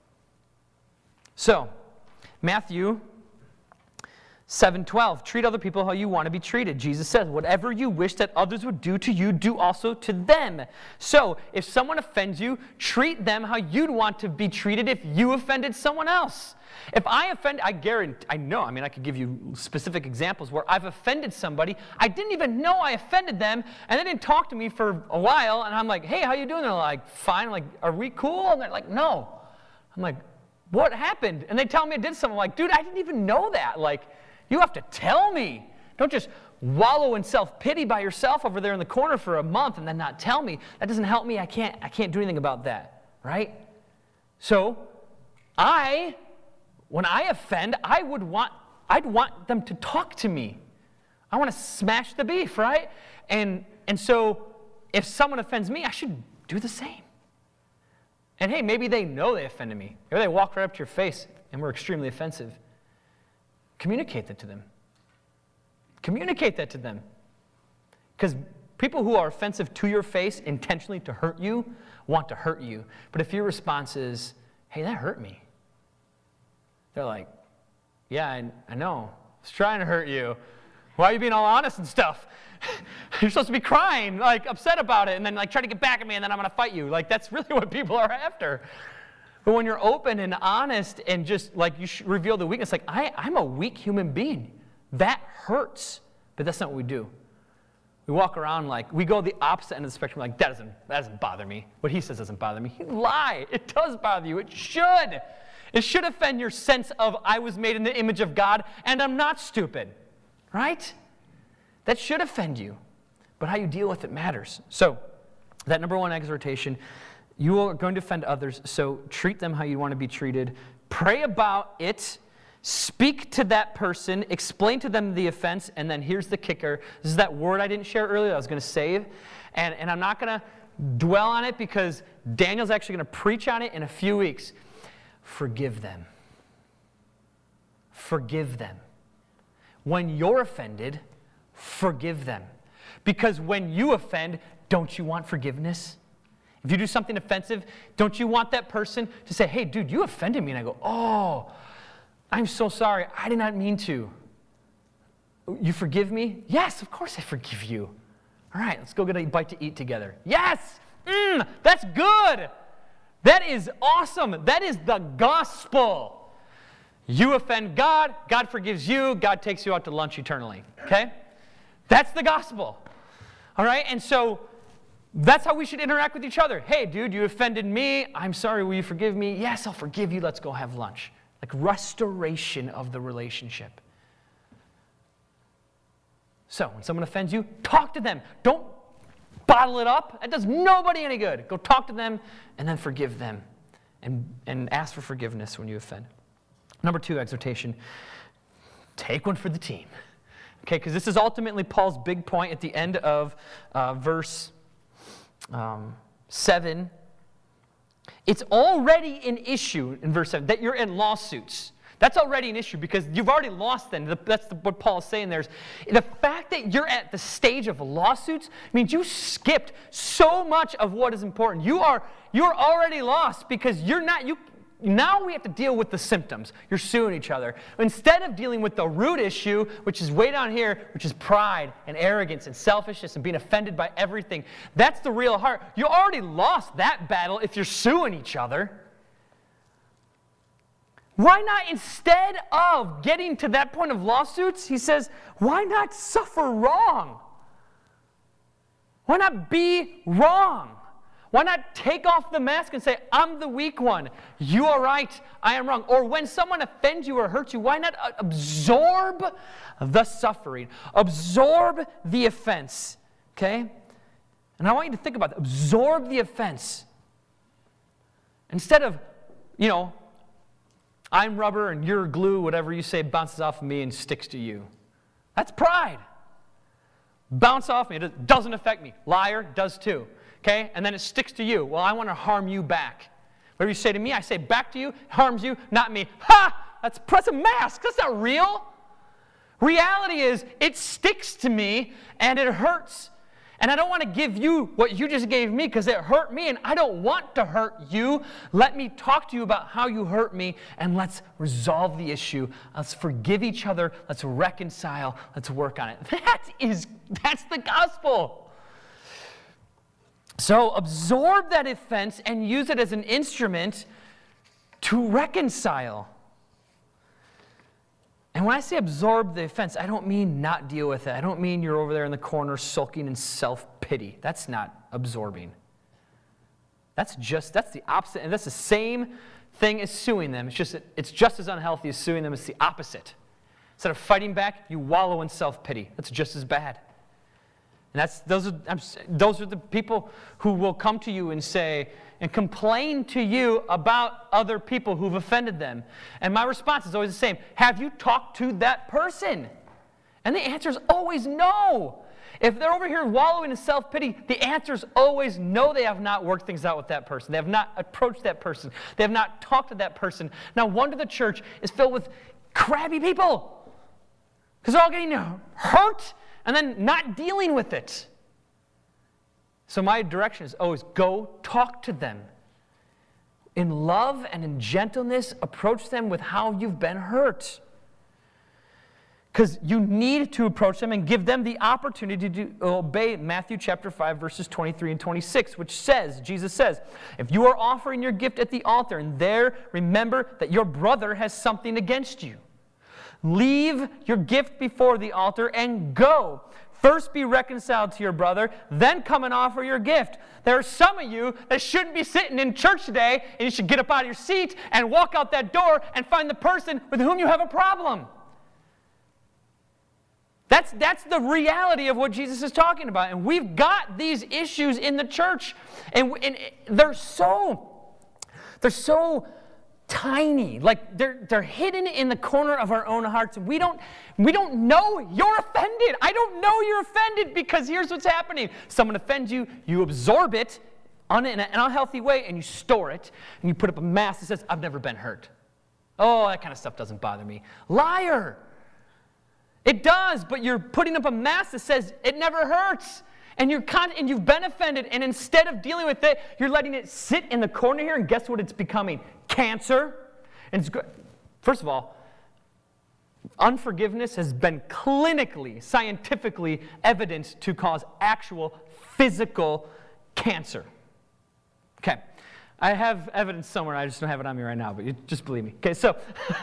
So, Matthew 7:12, treat other people how you want to be treated. Jesus says, whatever you wish that others would do to you, do also to them. So, if someone offends you, treat them how you'd want to be treated if you offended someone else. If I offend, I could give you specific examples where I've offended somebody, I didn't even know I offended them, and they didn't talk to me for a while, and I'm like, hey, how you doing? They're like, fine. I'm like, are we cool? And they're like, no. I'm like, what happened? And they tell me I did something. I'm like, dude, I didn't even know that. Like, you have to tell me. Don't just wallow in self-pity by yourself over there in the corner for a month and then not tell me. That doesn't help me. I can't do anything about that, right? So, when I offend, I'd want them to talk to me. I want to smash the beef, right? And so if someone offends me, I should do the same. And hey, maybe they know they offended me. Maybe they walk right up to your face and were extremely offensive. Communicate that to them. Communicate that to them. Because people who are offensive to your face intentionally to hurt you want to hurt you. But if your response is, hey, that hurt me. They're like, yeah, I know. I was trying to hurt you. Why are you being all honest and stuff? You're supposed to be crying, like upset about it, and then like try to get back at me, and then I'm going to fight you. Like that's really what people are after. But when you're open and honest and just like you reveal the weakness, like I'm a weak human being. That hurts. But that's not what we do. We walk around like, we go the opposite end of the spectrum, like that doesn't bother me. What he says doesn't bother me. You lie. It does bother you. It should. It should offend your sense of I was made in the image of God and I'm not stupid. Right? That should offend you. But how you deal with it matters. So, that number 1 exhortation, you are going to offend others, so treat them how you want to be treated. Pray about it. Speak to that person. Explain to them the offense. And then here's the kicker. This is that word I didn't share earlier that I was going to save. And I'm not going to dwell on it because Daniel's actually going to preach on it in a few weeks. Forgive them. Forgive them. When you're offended, forgive them. Because when you offend, don't you want forgiveness? If you do something offensive, don't you want that person to say, hey, dude, you offended me? And I go, oh, I'm so sorry. I did not mean to. You forgive me? Yes, of course I forgive you. All right, let's go get a bite to eat together. Yes! That's good! That is awesome. That is the gospel. You offend God, God forgives you, God takes you out to lunch eternally. Okay? That's the gospel. All right? And so that's how we should interact with each other. Hey, dude, you offended me. I'm sorry. Will you forgive me? Yes, I'll forgive you. Let's go have lunch. Like restoration of the relationship. So when someone offends you, talk to them. Don't bottle it up. That does nobody any good. Go talk to them and then forgive them. And ask for forgiveness when you offend. Number 2 exhortation. Take one for the team. Okay, because this is ultimately Paul's big point at the end of verse 7. It's already an issue in verse 7 that you're in lawsuits. That's already an issue because you've already lost them. That's what Paul is saying there. Is the fact that you're at the stage of lawsuits means you skipped so much of what is important. You're already lost because now we have to deal with the symptoms. You're suing each other. Instead of dealing with the root issue, which is way down here, which is pride and arrogance and selfishness and being offended by everything. That's the real heart. You already lost that battle if you're suing each other. Why not, instead of getting to that point of lawsuits, he says, why not suffer wrong? Why not be wrong? Why not take off the mask and say, I'm the weak one. You are right. I am wrong. Or when someone offends you or hurts you, why not absorb the suffering? Absorb the offense. Okay? And I want you to think about that. Absorb the offense. Instead of, I'm rubber and you're glue, whatever you say bounces off of me and sticks to you. That's pride. Bounce off me. It doesn't affect me. Liar does too. Okay? And then it sticks to you. Well, I want to harm you back. Whatever you say to me, I say back to you. Harms you, not me. Ha! That's a mask. That's not real. Reality is, it sticks to me and it hurts. And I don't want to give you what you just gave me because it hurt me and I don't want to hurt you. Let me talk to you about how you hurt me and let's resolve the issue. Let's forgive each other. Let's reconcile. Let's work on it. That's the gospel. So absorb that offense and use it as an instrument to reconcile. And when I say absorb the offense, I don't mean not deal with it. I don't mean you're over there in the corner sulking in self-pity. That's not absorbing. That's the opposite. And that's the same thing as suing them. It's just as unhealthy as suing them. It's the opposite. Instead of fighting back, you wallow in self-pity. That's just as bad. And those are the people who will come to you and say, and complain to you about other people who've offended them. And my response is always the same. Have you talked to that person? And the answer is always no. If they're over here wallowing in self-pity, the answer is always no. They have not worked things out with that person. They have not approached that person. They have not talked to that person. No wonder the church is filled with crabby people. Because they're all getting hurt and then not dealing with it. So my direction is always go talk to them. In love and in gentleness, approach them with how you've been hurt. Because you need to approach them and give them the opportunity to obey Matthew chapter 5, verses 23 and 26, which says, Jesus says, if you are offering your gift at the altar and there remember that your brother has something against you, leave your gift before the altar and go. First be reconciled to your brother, then come and offer your gift. There are some of you that shouldn't be sitting in church today, and you should get up out of your seat and walk out that door and find the person with whom you have a problem. That's the reality of what Jesus is talking about. And we've got these issues in the church, and they're so tiny, like they're hidden in the corner of our own hearts. We don't know you're offended. I don't know you're offended because here's what's happening. Someone offends you, you absorb it in an unhealthy way, and you store it, and you put up a mask that says, I've never been hurt. Oh, that kind of stuff doesn't bother me. Liar! It does, but you're putting up a mask that says it never hurts. And you've been offended, and instead of dealing with it, you're letting it sit in the corner here, and guess what it's becoming? Cancer. And first of all, unforgiveness has been clinically, scientifically evidenced to cause actual physical cancer. Okay. I have evidence somewhere, I just don't have it on me right now, but you just believe me. Okay, so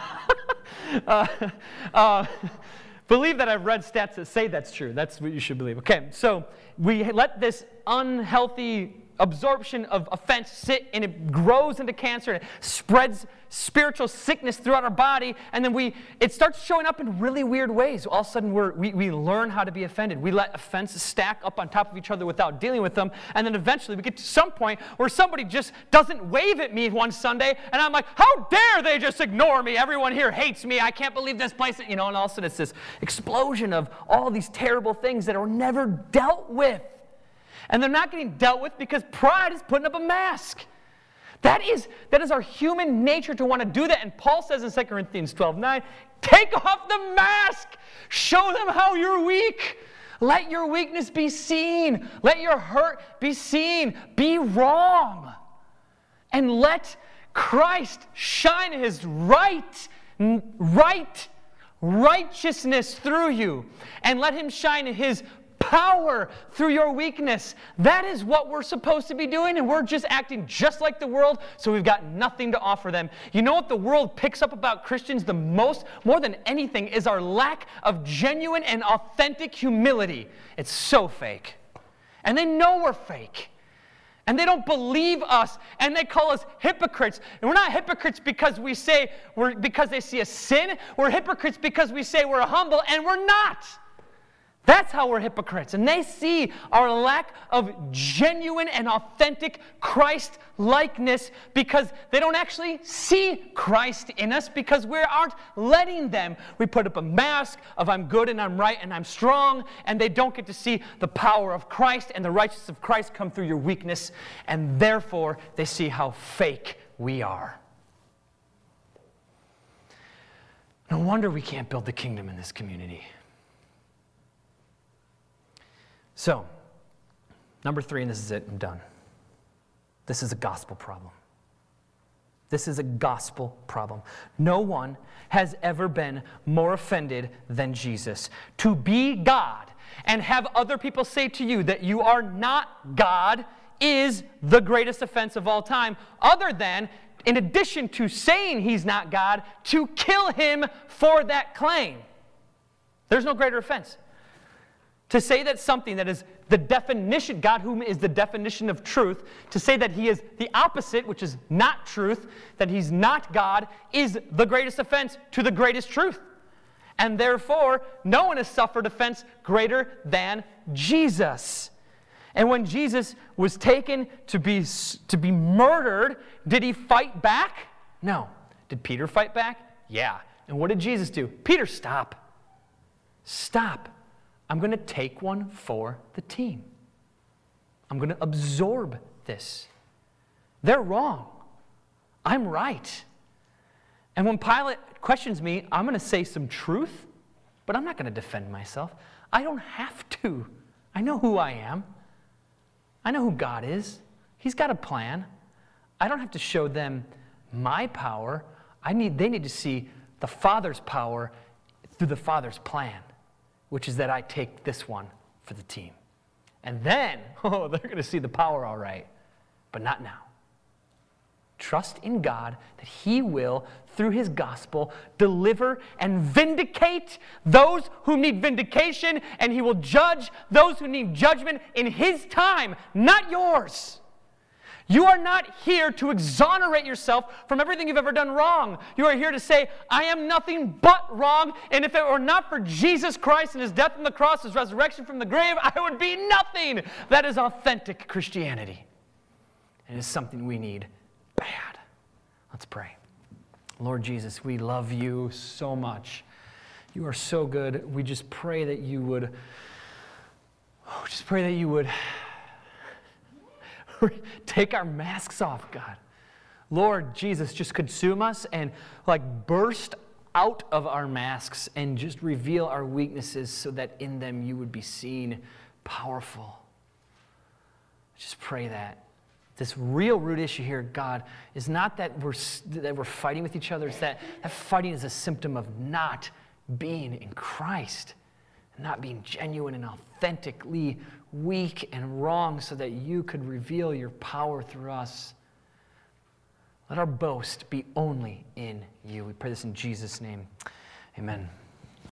believe that I've read stats that say that's true. That's what you should believe. Okay, so we let this unhealthy absorption of offense sit and it grows into cancer and it spreads spiritual sickness throughout our body, and then it starts showing up in really weird ways. All of a sudden we learn how to be offended. We let offenses stack up on top of each other without dealing with them, and then eventually we get to some point where somebody just doesn't wave at me one Sunday, and I'm like, how dare they just ignore me? Everyone here hates me. I can't believe this place, and all of a sudden it's this explosion of all these terrible things that are never dealt with. And they're not getting dealt with because pride is putting up a mask. That is our human nature to want to do that. And Paul says in 2 Corinthians 12:9, take off the mask. Show them how you're weak. Let your weakness be seen. Let your hurt be seen. Be wrong. And let Christ shine his righteousness through you. And let him shine his power through your weakness. That is what we're supposed to be doing, and we're just acting just like the world, so we've got nothing to offer them. You know what the world picks up about Christians the most, more than anything, is our lack of genuine and authentic humility. It's so fake. And they know we're fake. And they don't believe us, and they call us hypocrites. And we're not hypocrites because because they see a sin. We're hypocrites because we say we're humble, and we're not. That's how we're hypocrites. And they see our lack of genuine and authentic Christ-likeness because they don't actually see Christ in us because we aren't letting them. We put up a mask of I'm good and I'm right and I'm strong, and they don't get to see the power of Christ and the righteousness of Christ come through your weakness, and therefore they see how fake we are. No wonder we can't build the kingdom in this community. So, number 3, and this is it, I'm done. This is a gospel problem. This is a gospel problem. No one has ever been more offended than Jesus. To be God and have other people say to you that you are not God is the greatest offense of all time, other than, in addition to saying he's not God, to kill him for that claim. There's no greater offense. To say that something that is the definition, God whom is the definition of truth, to say that he is the opposite, which is not truth, that he's not God, is the greatest offense to the greatest truth. And therefore, no one has suffered offense greater than Jesus. And when Jesus was taken to be murdered, did he fight back? No. Did Peter fight back? Yeah. And what did Jesus do? Peter, stop. Stop. I'm going to take one for the team. I'm going to absorb this. They're wrong. I'm right. And when Pilate questions me, I'm going to say some truth, but I'm not going to defend myself. I don't have to. I know who I am. I know who God is. He's got a plan. I don't have to show them my power. They need to see the Father's power through the Father's plan, which is that I take this one for the team. And then, they're going to see the power all right, but not now. Trust in God that he will, through his gospel, deliver and vindicate those who need vindication, and he will judge those who need judgment in his time, not yours. You are not here to exonerate yourself from everything you've ever done wrong. You are here to say, I am nothing but wrong, and if it were not for Jesus Christ and his death on the cross, his resurrection from the grave, I would be nothing. That is authentic Christianity. And it is something we need bad. Let's pray. Lord Jesus, we love you so much. You are so good. We just pray that you would, take our masks off, God. Lord Jesus, just consume us and burst out of our masks and just reveal our weaknesses so that in them you would be seen powerful. Just pray that. This real root issue here, God, is not that we're fighting with each other. It's that fighting is a symptom of not being in Christ, not being genuine and authentically weak and wrong so that you could reveal your power through us. Let our boast be only in you. We pray this in Jesus' name. Amen.